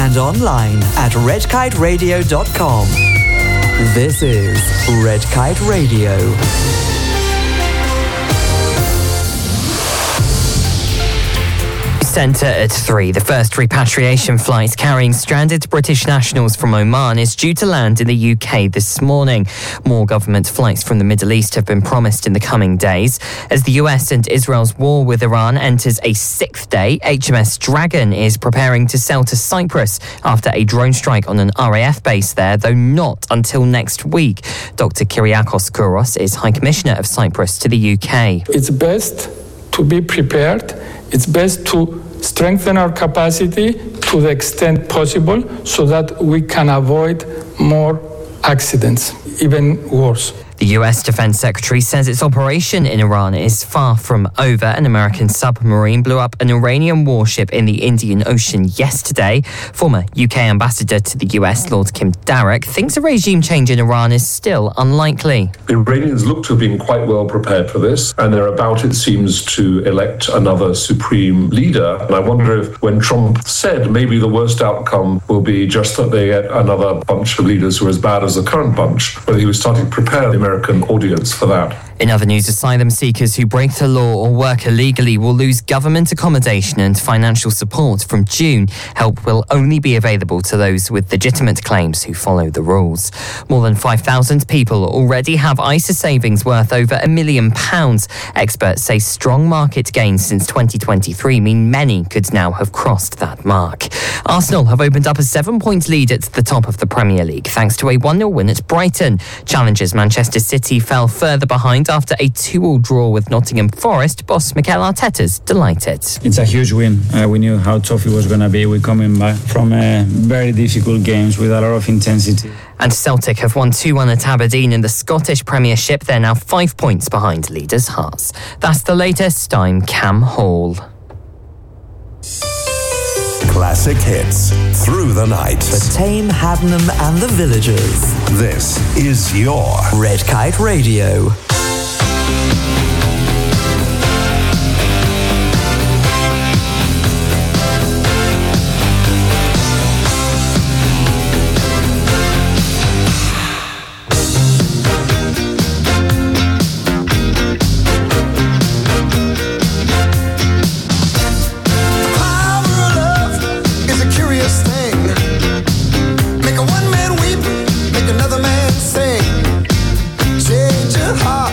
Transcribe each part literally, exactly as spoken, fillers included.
and online at red kite radio dot com. This is Red Kite Radio. Centre at three. The first repatriation flight carrying stranded British nationals from Oman is due to land in the U K this morning. More government flights from the Middle East have been promised in the coming days. As the U S and Israel's war with Iran enters a sixth day, H M S Dragon is preparing to sail to Cyprus after a drone strike on an R A F base there, though not until next week. Doctor Kyriakos Kouros is High Commissioner of Cyprus to the U K. It's best to be prepared. It's best to strengthen our capacity to the extent possible so that we can avoid more accidents, even worse. The U S Defense Secretary says its operation in Iran is far from over. An American submarine blew up an Iranian warship in the Indian Ocean yesterday. Former U K Ambassador to the U S, Lord Kim Darroch, thinks a regime change in Iran is still unlikely. The Iranians look to have been quite well prepared for this, and they're about, it seems, to elect another supreme leader. And I wonder if, when Trump said maybe the worst outcome will be just that they get another bunch of leaders who are as bad as the current bunch, whether he was starting to prepare the American American audience for that. In other news, asylum seekers who break the law or work illegally will lose government accommodation and financial support from June. Help will only be available to those with legitimate claims who follow the rules. More than five thousand people already have I S A savings worth over a million pounds. Experts say strong market gains since twenty twenty-three mean many could now have crossed that mark. Arsenal have opened up a seven-point lead at the top of the Premier League thanks to a one nil win at Brighton. Challengers Manchester City fell further behind after a two all draw with Nottingham Forest. Boss Mikel Arteta's delighted. It's a huge win. Uh, we knew how tough it was going to be. We're coming back from uh, very difficult games with a lot of intensity. And Celtic have won two one at Aberdeen in the Scottish Premiership. They're now five points behind leaders Hearts. That's the latest. I'm Cam Hall. Classic hits through the night. For Tame, Haddenham and the Villagers. This is your Red Kite Radio. Make a one man weep, make another man sing. Change your heart.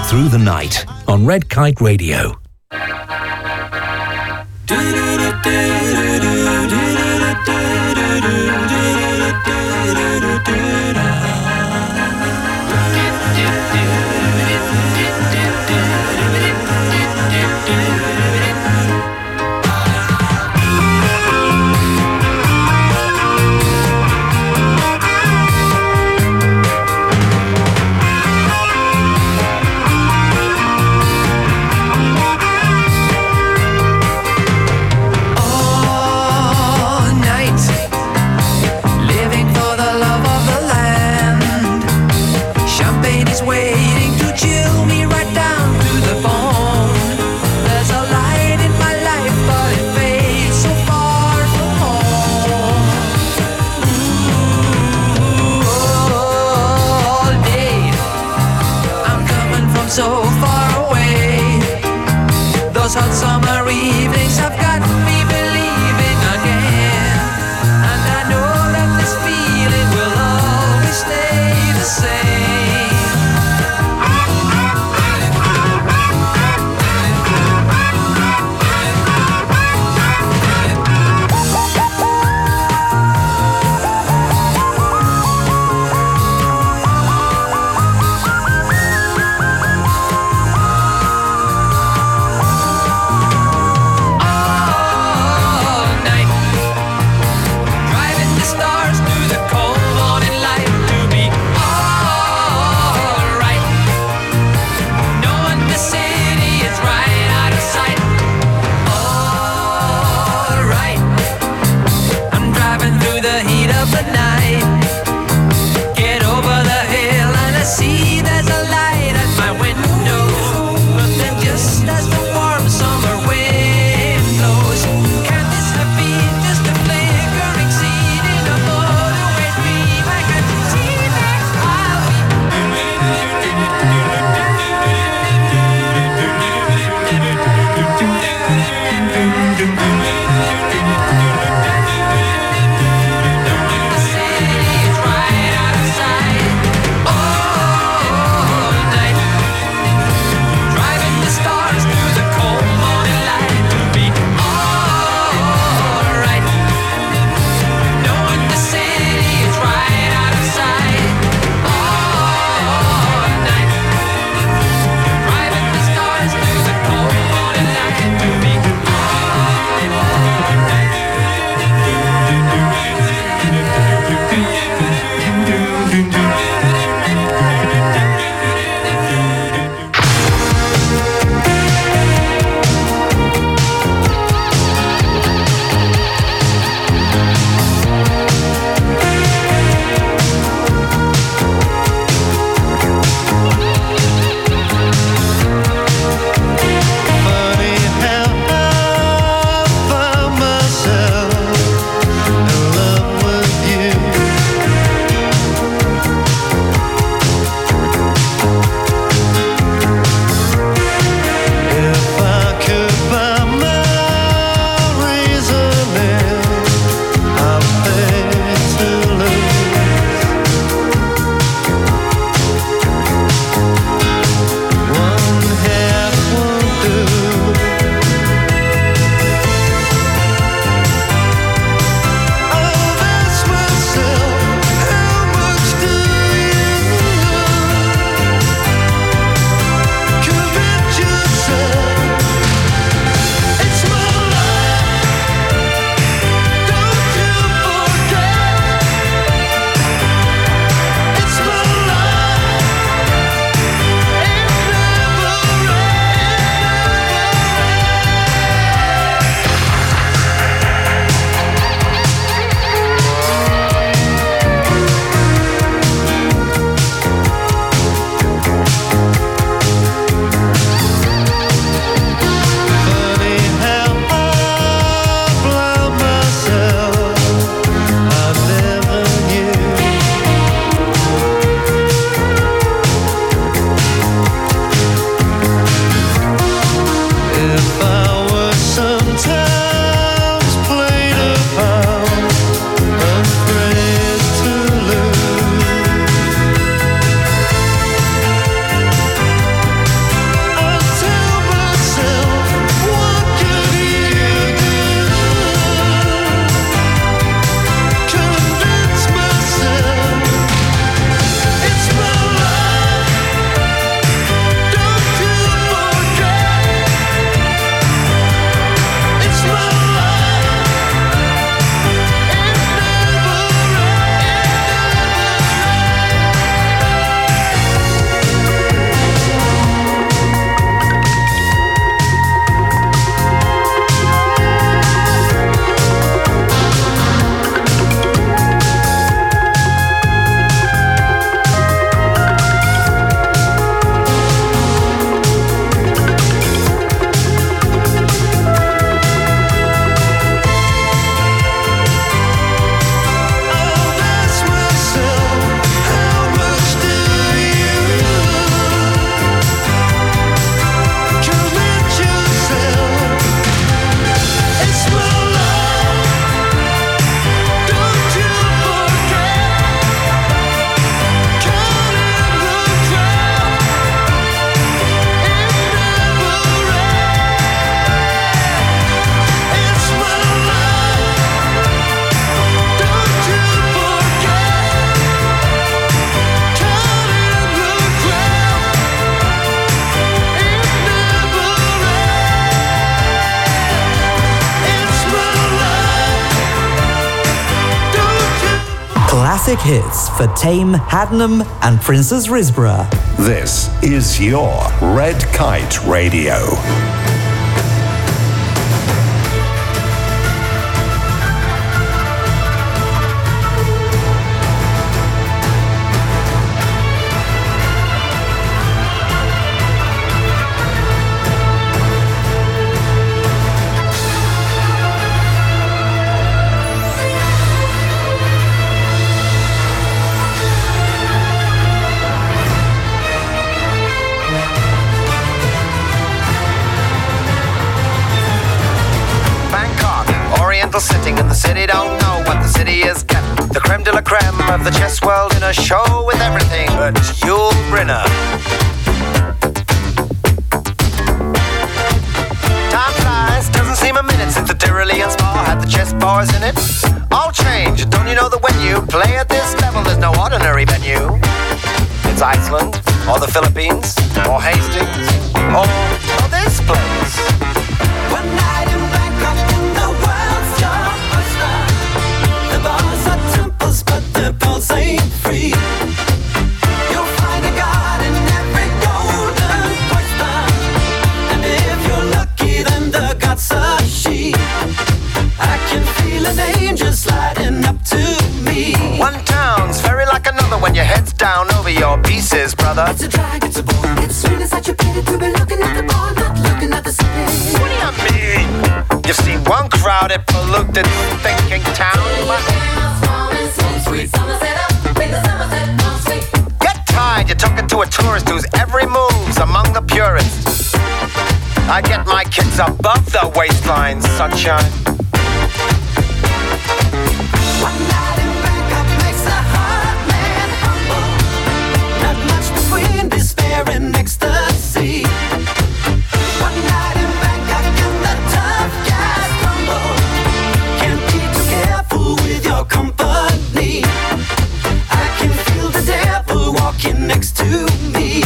through the night on Red Kite Radio. Oh classic hits for Tame Hadnam and Princess Risborough. This is your Red Kite Radio. Sitting in the city, don't know what the city is getting. The creme de la creme of the chess world in a show with everything but Yul Brynner. Time flies, doesn't seem a minute since the Tyrolean Spa had the chess bars in it. All change, don't you know that when you play at this level, there's no ordinary venue? It's Iceland, or the Philippines, or Hastings, or, or this place. One night in Bangkok in the world's your oyster. The bars are temples, but the pulse ain't free. You'll find a god in every golden oyster. And if you're lucky, then the god's a she. I can feel an angel sliding up to me. One town's very like another when your head's down over your pieces, brother. It's a drag, it's a bore, it's really such a pity to be looking at the bar, not looking at the city. What do you mean? You've seen one crowded, polluted, thinking town. Get tired, you're talking to a tourist whose every move's among the purists. I get my kids above the waistline, sunshine. One night in Bangkok makes a hard man humble. Not much between despair and ecstasy. One night in Bangkok and the tough guys crumble. Can't be too careful with your company. I can feel the devil walking next to me.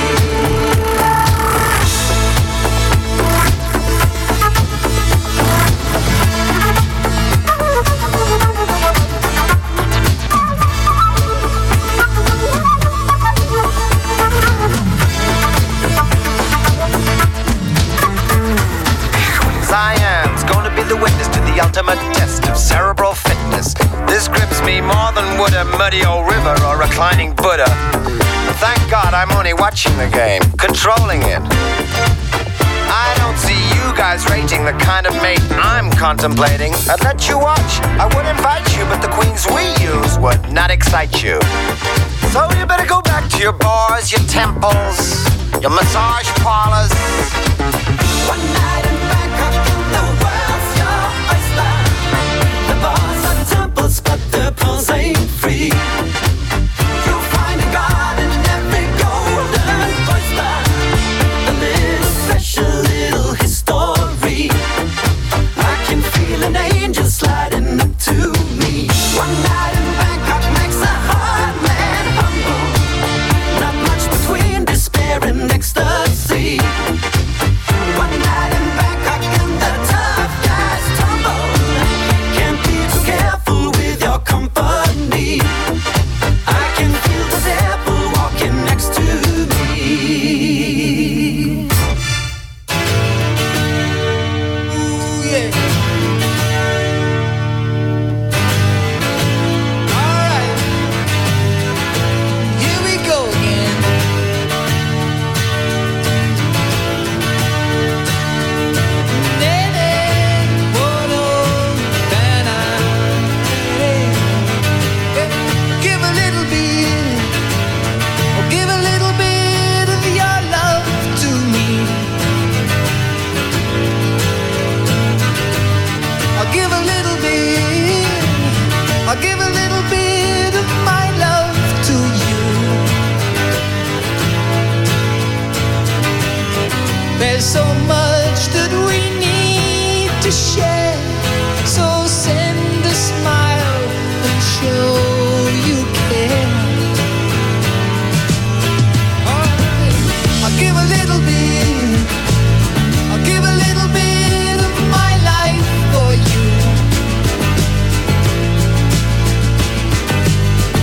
Siam's gonna be the witness to the ultimate test of cerebral fitness. This grips me more than would a muddy old river or reclining Buddha. But thank God I'm only watching the game, controlling it. I don't see you guys rating the kind of mate I'm contemplating. I'd let you watch, I would invite you, but the queens we use would not excite you. So you better go back to your bars, your temples, your massage parlors. One night in Bangkok in the world's your oyster. The bars are temples, but the pulse ain't free. You'll find a god in every golden oyster. A little special little history. I can feel an angel sliding up to me. One night in Bangkok makes a hard man humble. Not much between despair and ecstasy. One night in Bangkok and the tough guys tumble. Can't be too careful with your company. I can feel the devil walking next to me. Ooh, yeah. All right. Here we go again. Give a little bit, oh, give a little bit of your love to me. I'll give a little bit, I'll give a little bit of my love to you. There's so much that we need to share, so send a smile and show you care. Alright, I'll give a little bit, I'll give a little bit of my life for you.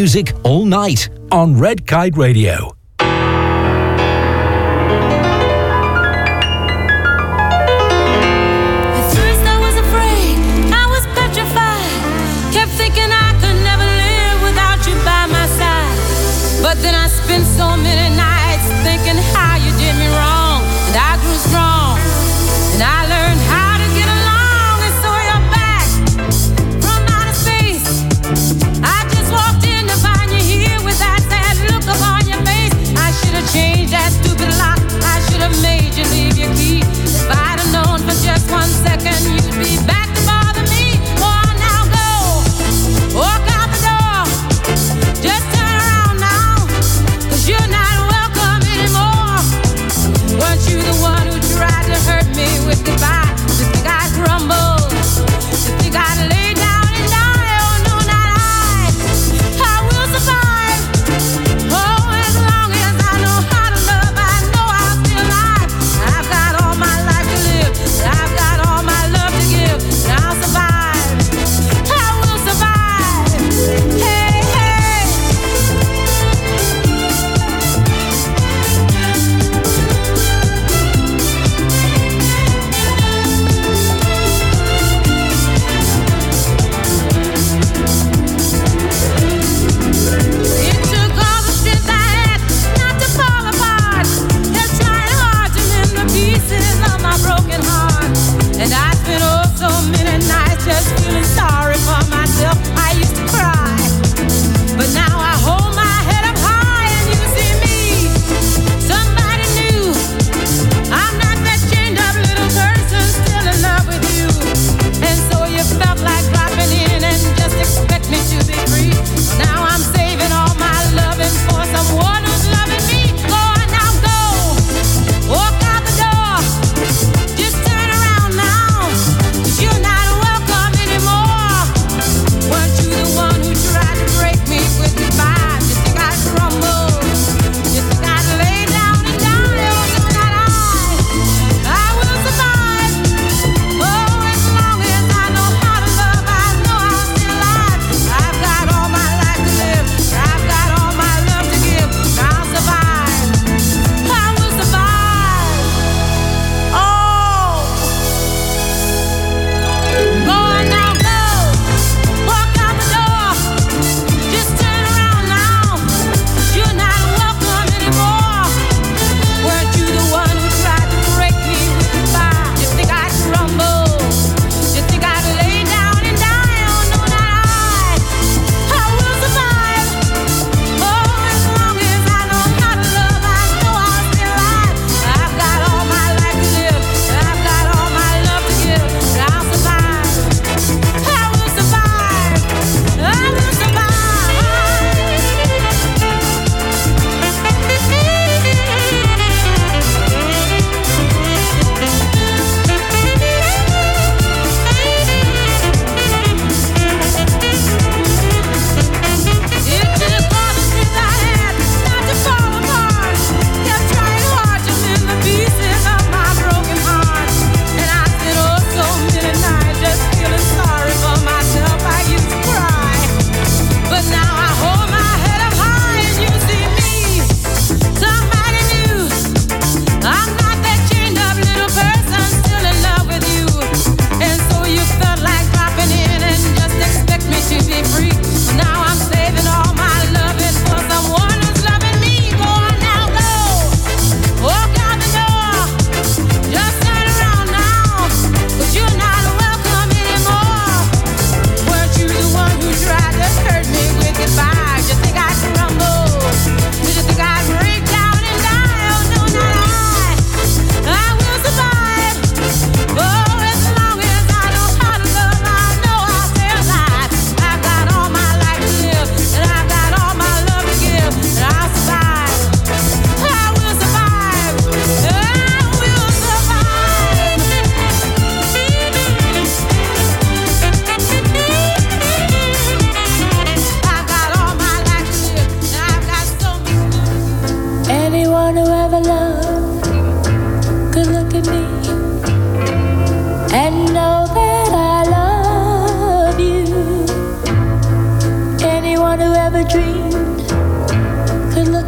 music all night on Red Kite Radio. But then I spent so many nights thinking how you did me wrong, and I grew strong, and I learned how to get along, and so you're back from outer space. I just walked in to find you here with that sad look upon your face. I should have changed that stupid lock. I should have made you leave your key. If I'd have known for just one second you'd be back to bother me. Oh, now go, walk out the door, just turn around now. You're not welcome anymore.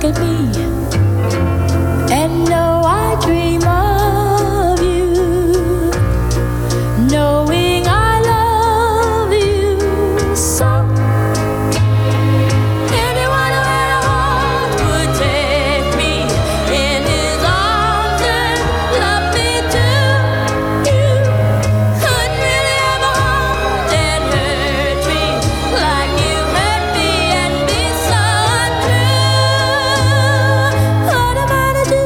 at me and know I dream of you, knowing I love you so. Anyone who had a heart would take me in his arms and love me too. You couldn't really have a heart and hurt me like you hurt me and be so untrue. What am I to do?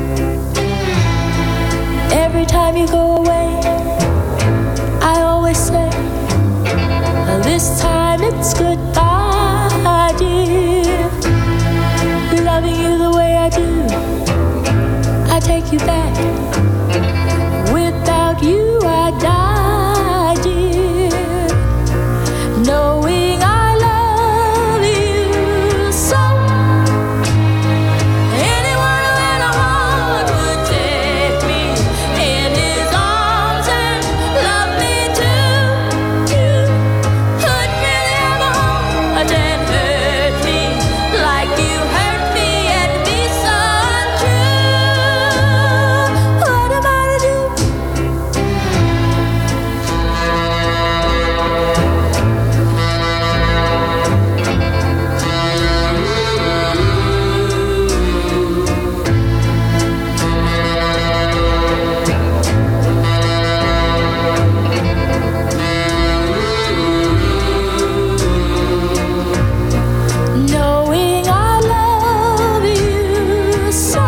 Every time you go away, I always say, well, this time it's goodbye, dear. Loving you the way I do, I take you back. Without you, I die, dear. Knowing I love you so. Anyone who had a heart would take me in his arms and love me too. You couldn't really have a heart and hurt me like you hurt me and be so untrue. What am I to do? Knowing I love you so.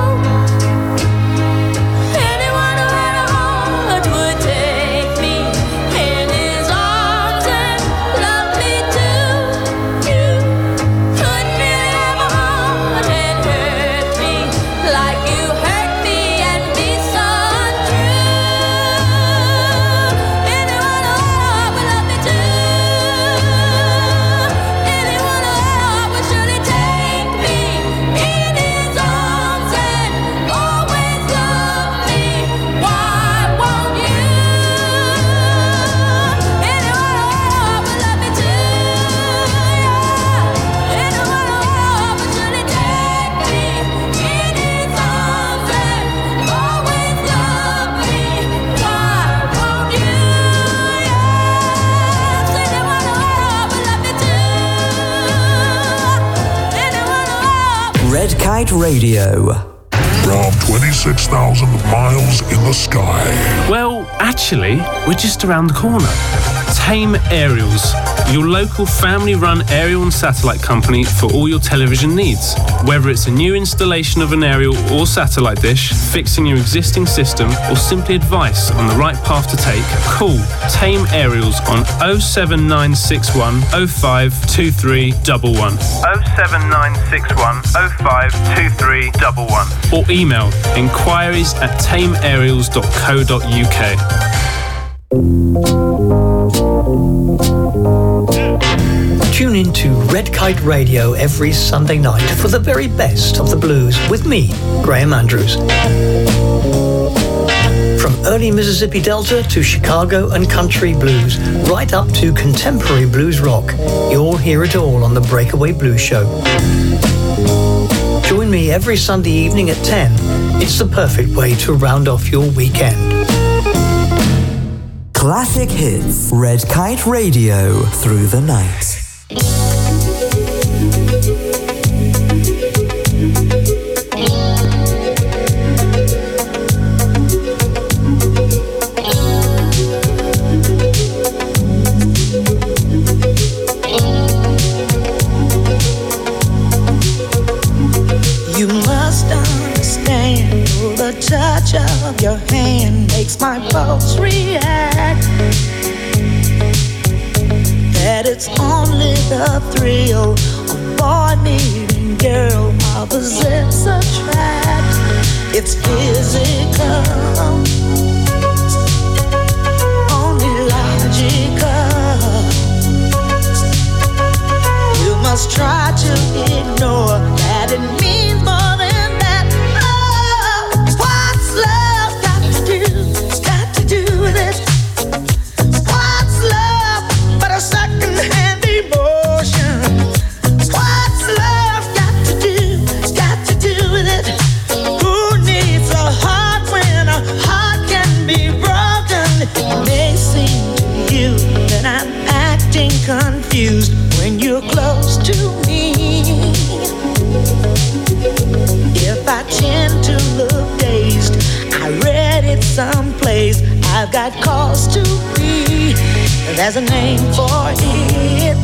Anyone who had a heart would take me in his arms and love me too. You couldn't really have a heart and hurt me like you hurt me and be so untrue. Anyone who had a heart would love me too. Anyone who had a heart would surely take me in his arms and always love me. Why won't you? Anyone who had a heart would love me too. Yeah. Anyone who had a heart would surely take me in his arms and always love me. Why won't you? Yes. Anyone who had a heart would love me too. Anyone who had Red Kite Radio. From twenty-six thousand miles in the sky. Well, actually, we're just around the corner. Tame Aerials, your local family-run aerial and satellite company for all your television needs. Whether it's a new installation of an aerial or satellite dish, fixing your existing system, or simply advice on the right path to take, call Tame Aerials on oh seven nine six one oh five two three one one. oh seven nine six one oh five two three one one. Or email inquiries at tame aerials dot co dot uk. Tune in to Red Kite Radio every Sunday night for the very best of the blues with me, Graham Andrews. From early Mississippi Delta to Chicago and country blues, right up to contemporary blues rock, you'll hear it all on the Breakaway Blues Show. Join me every Sunday evening at ten. It's the perfect way to round off your weekend. Classic hits. Red Kite Radio through the night. You must understand the touch of your hand makes my pulse react. That it's only the thrill of boy meeting girl opposites attract. It's physical, only logical. You must try to ignore that it means more than that. Oh, what's love got to do? Got to do with it. What's love but a second-hand emotion? What's love got to do? Got to someplace. I've got cause to be. There's a name for it.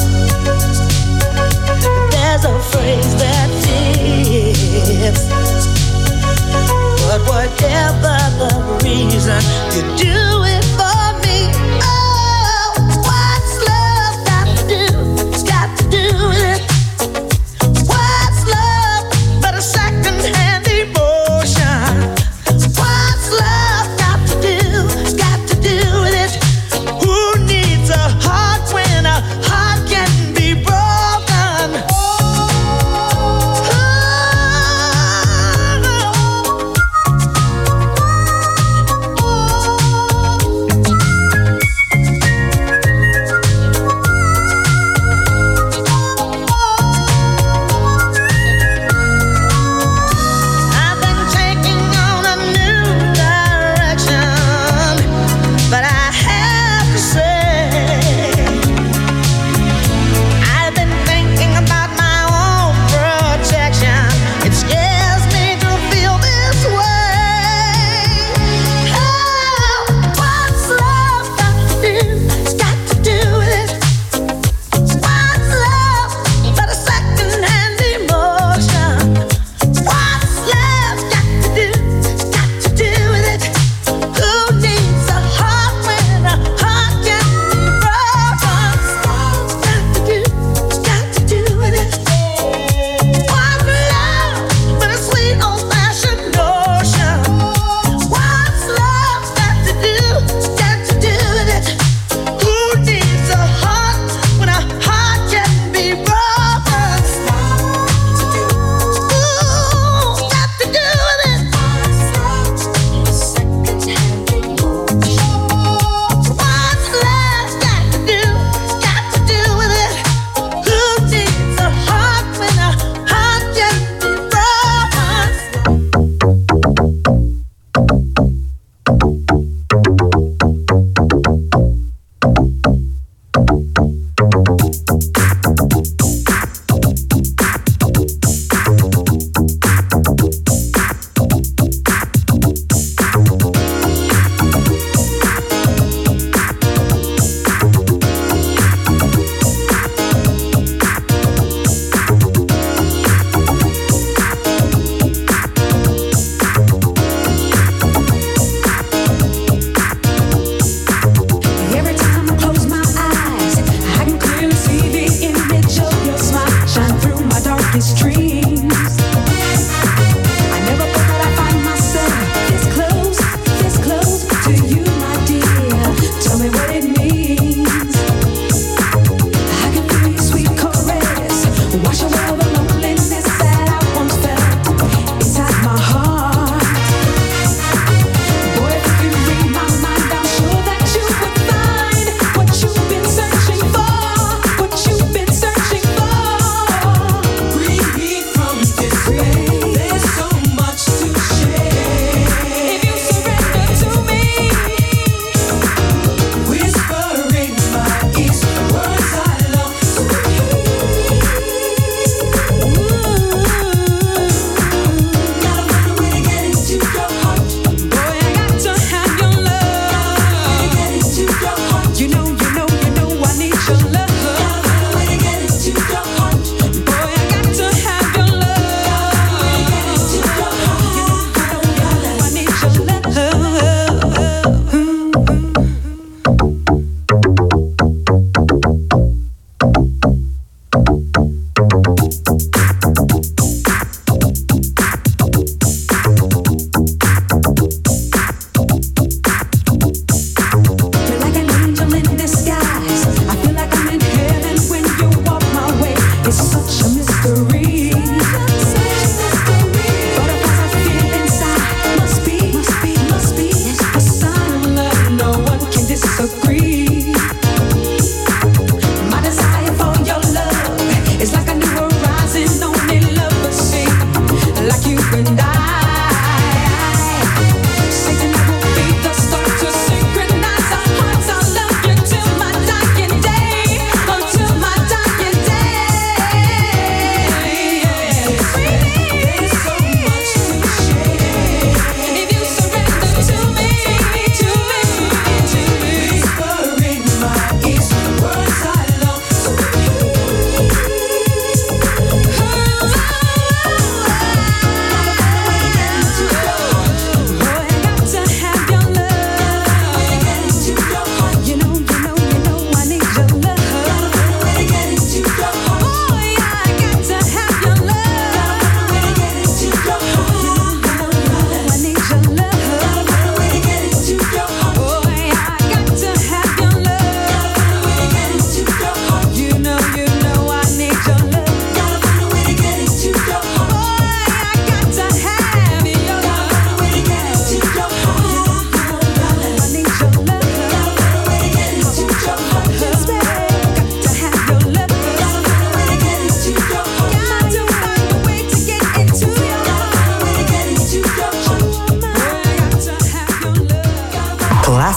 There's a phrase that fits. But whatever the reason, you do it for me. Oh, what's love got to do? It's got to do with it. What's love but a second-hand emotion? What's love got to do? It's got to do with it. Who needs a heart when a heart can be broken?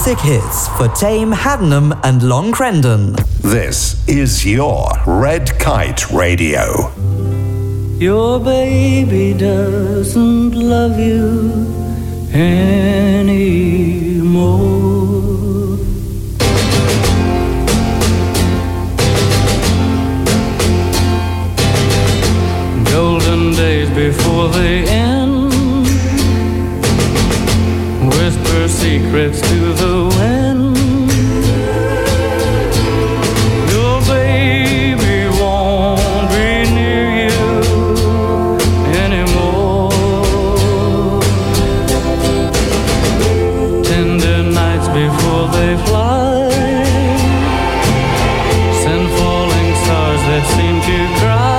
classic hits for Tame, Haddenham and Long Crendon. This is your Red Kite Radio. Your baby doesn't love you anymore. Golden days before they end, whisper secrets to the wind. Your baby won't be near you anymore. Tender nights before they fly, send falling stars that seem to cry.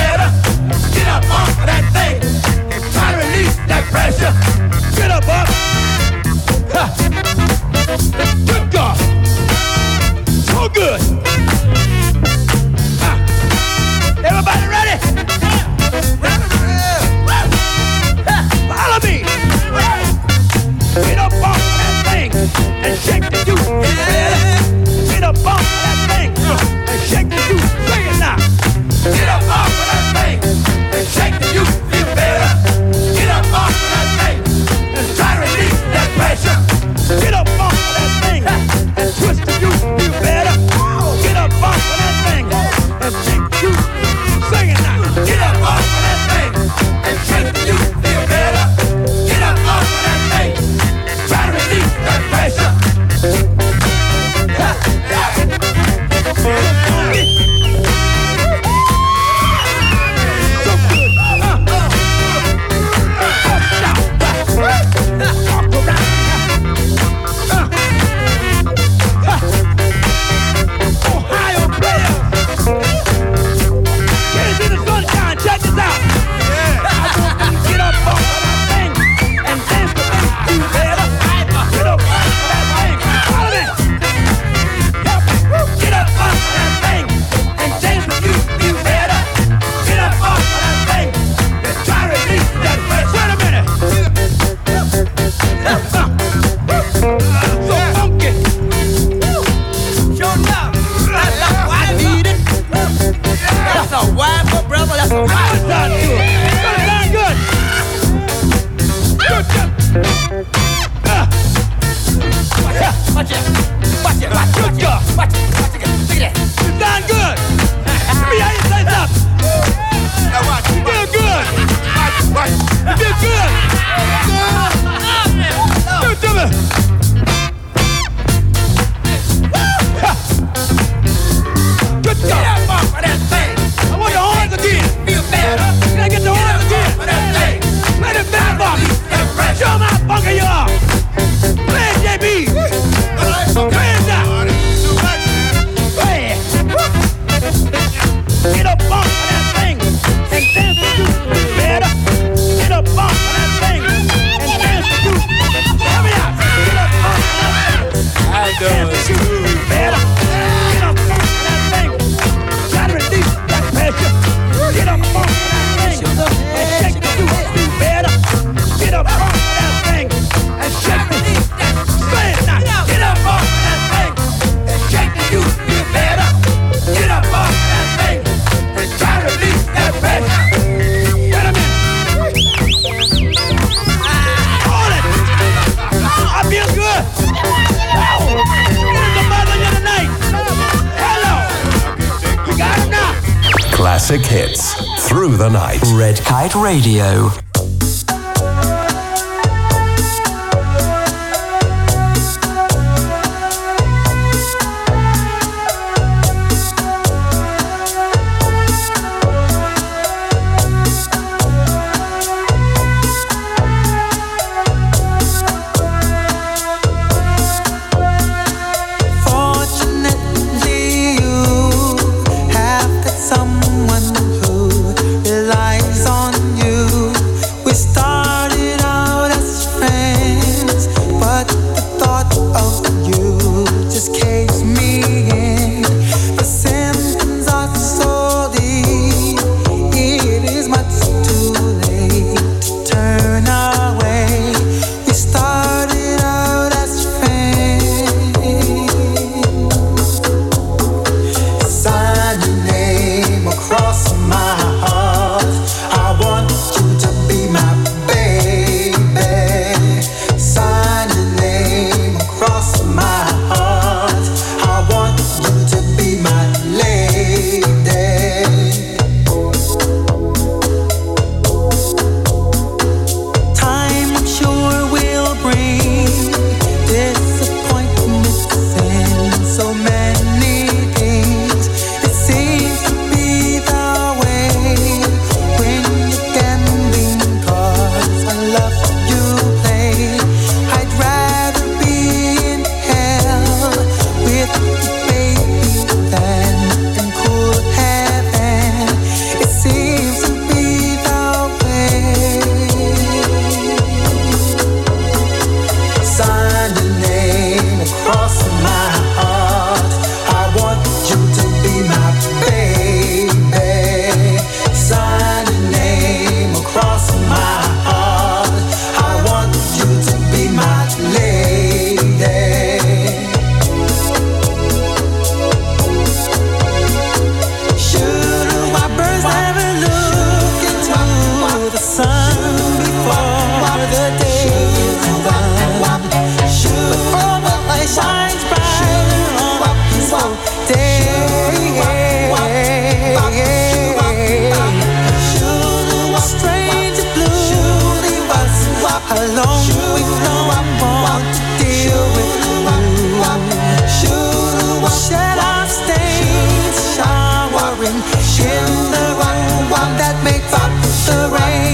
Get up, up. classic hits through the night. Red Kite Radio. Someone who relies on you. We started out as friends, but the thought of you just caves me in. The symptoms are so deep, it is much too late to turn away. We started out as friends. Sign your name across my heart. I want you to be my baby. Sign your name across my heart. I want you to be my lady. Time, I'm sure, will bring disappointments and so many things. It seems to be the way when you're gambling cards. I love you play. I'd rather be in hell with you, baby, than in cool heaven. It seems to be the way. Sign your name across my heart. I want you to be my baby. Sign your name across my heart. I want you to be my lady. Should our birds never look into the sun before the day is done? Before the light shines bright on this whole day. Should a stranger blue leave us alone with no one to deal with you? Should we shed our stains, showering in the one that makes up the rain?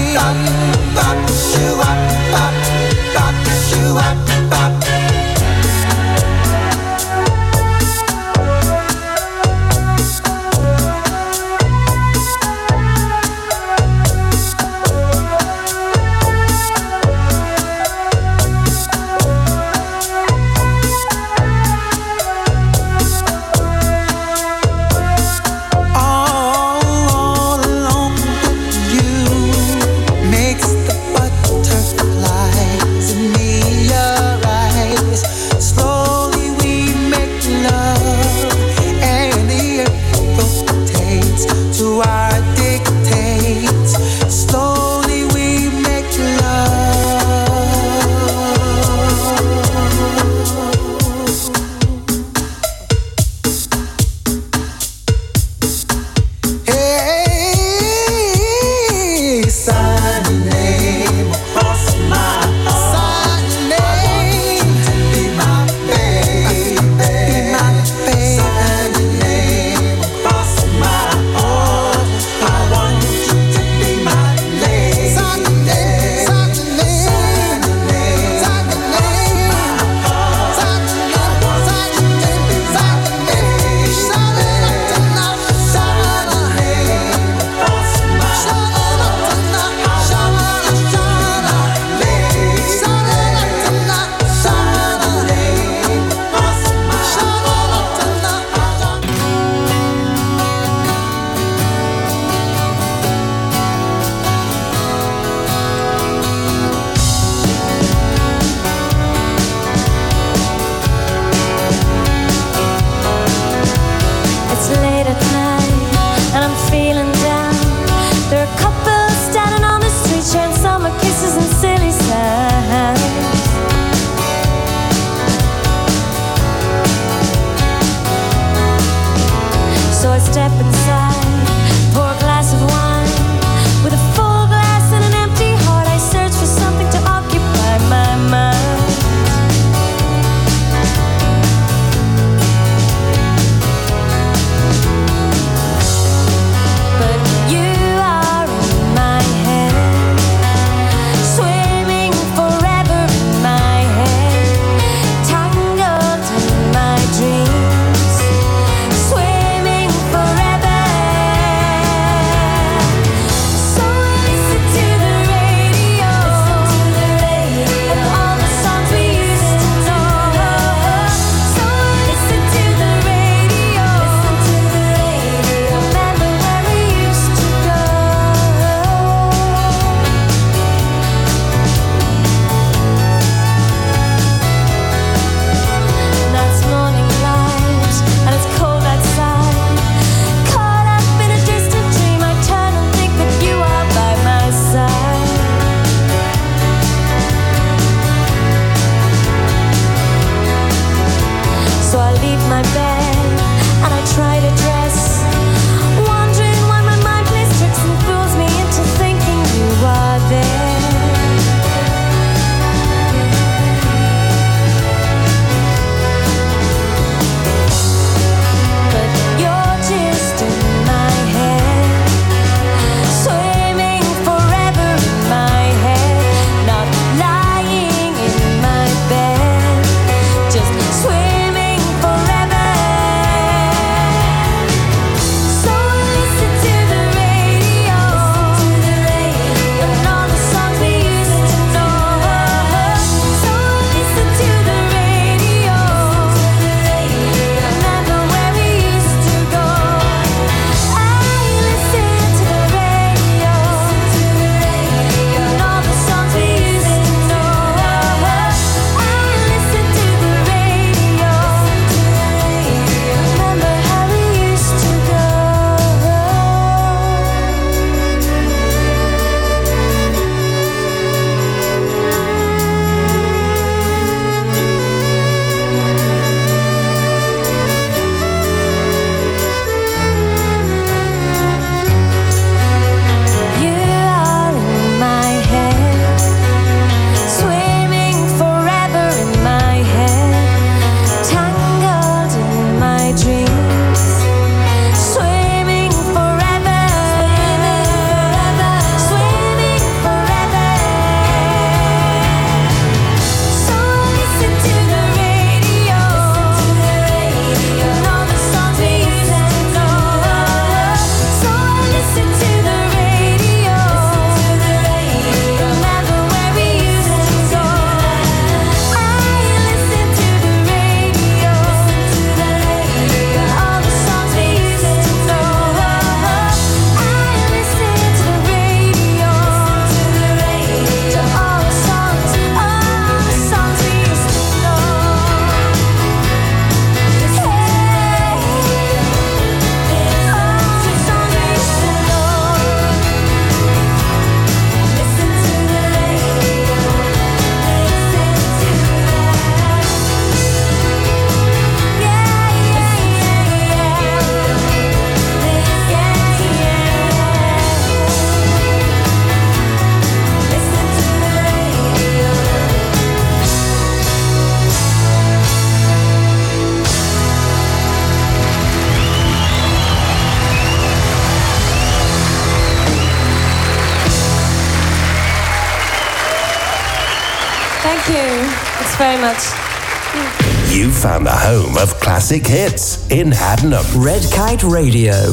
Thank you. Thanks very much. You found the home of classic hits in Haddenham. Red Kite Radio.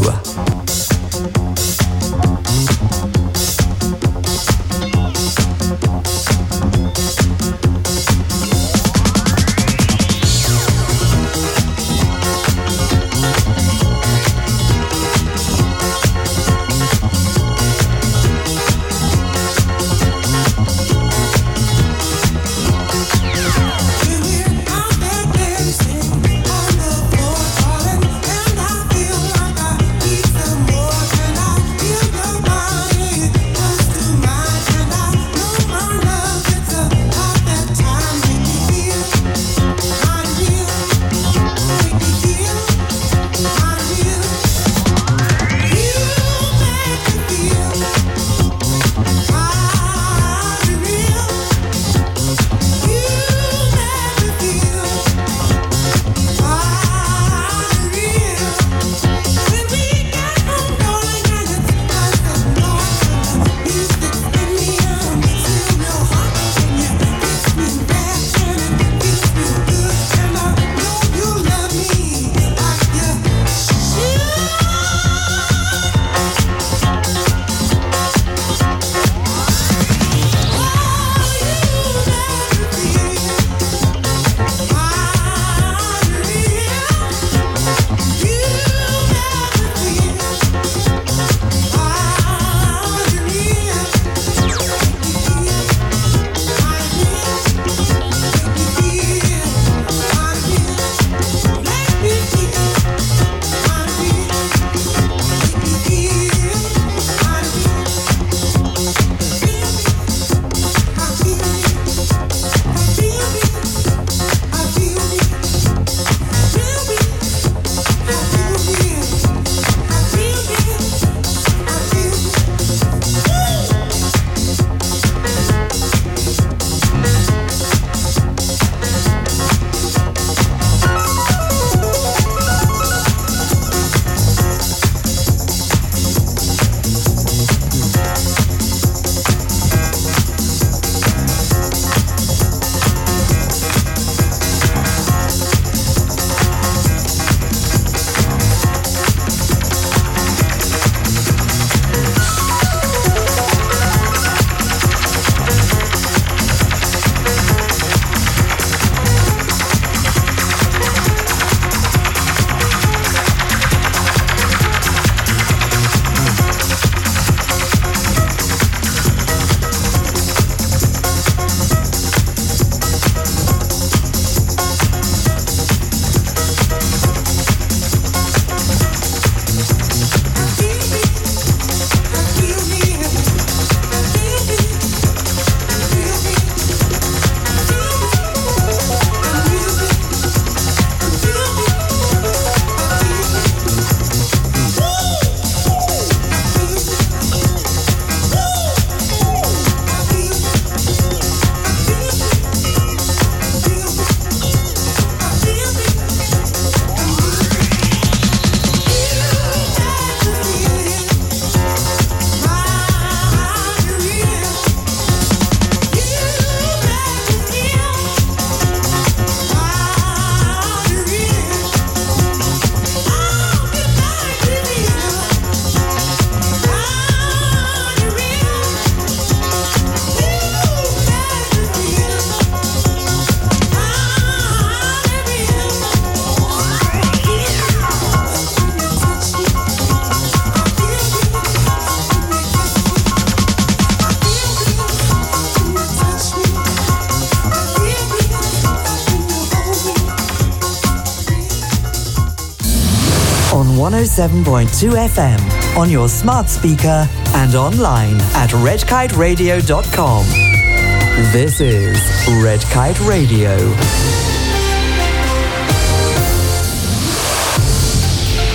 one oh seven point two F M, on your smart speaker and online at red kite radio dot com. This is Red Kite Radio.